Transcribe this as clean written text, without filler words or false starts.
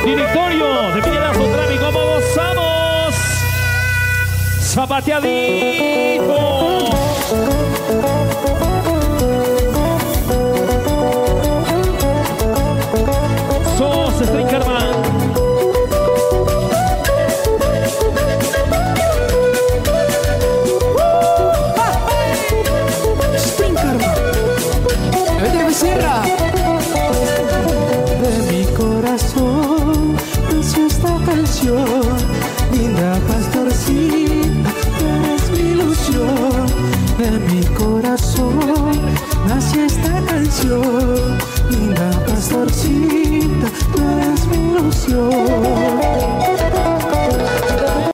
Directorio de Miguelazo Tráfico, vamos, vamos. Zapateadito. Sos Strinkerman. Strinkerman. Vete Becerra. De mi corazón nació esta canción, linda pastorcita, eres mi ilusión. De mi corazón nació esta canción, linda pastorcita, eres mi ilusión.